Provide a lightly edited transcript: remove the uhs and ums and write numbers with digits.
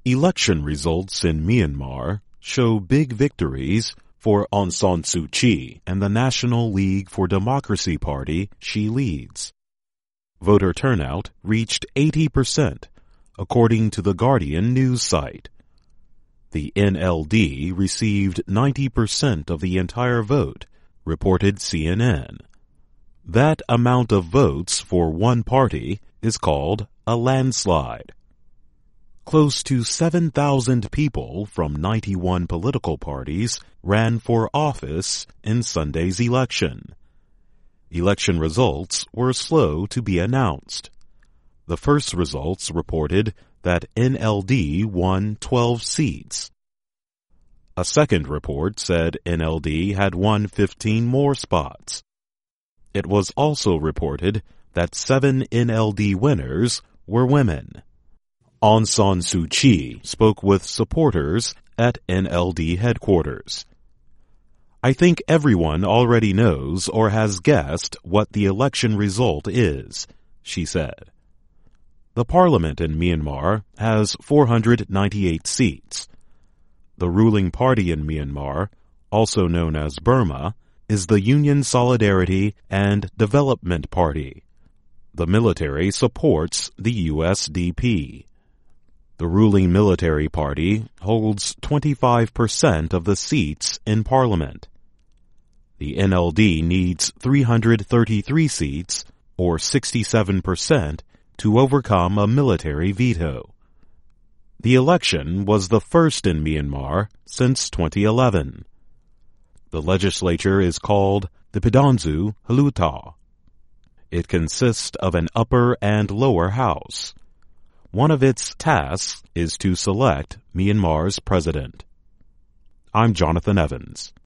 Election results in Myanmar show big victories for Aung San Suu Kyi and the National League for Democracy party she leads. Voter turnout reached 80%, according to the Guardian news site. The NLD received 90% of the entire vote, reported CNN. That amount of votes for one party is called a landslide. Close to 7,000 people from 91 political parties ran for office in Sunday's election. Election results were slow to be announced. The first results reported that NLD won 12 seats. A second report said NLD had won 15 more spots. It was also reported that 7 NLD winners were women. Aung San Suu Kyi spoke with supporters at NLD headquarters. "I think everyone already knows or has guessed what the election result is," she said. The parliament in Myanmar has 498 seats. The ruling party in Myanmar, also known as Burma, is the Union Solidarity and Development Party. The military supports the USDP. The ruling military party holds 25% of the seats in parliament. The NLD needs 333 seats, or 67%, to overcome a military veto. The election was the first in Myanmar since 2011. The legislature is called the Phidantsu Hluttaw. It consists of an upper and lower house. One of its tasks is to select Myanmar's president. I'm Jonathan Evans.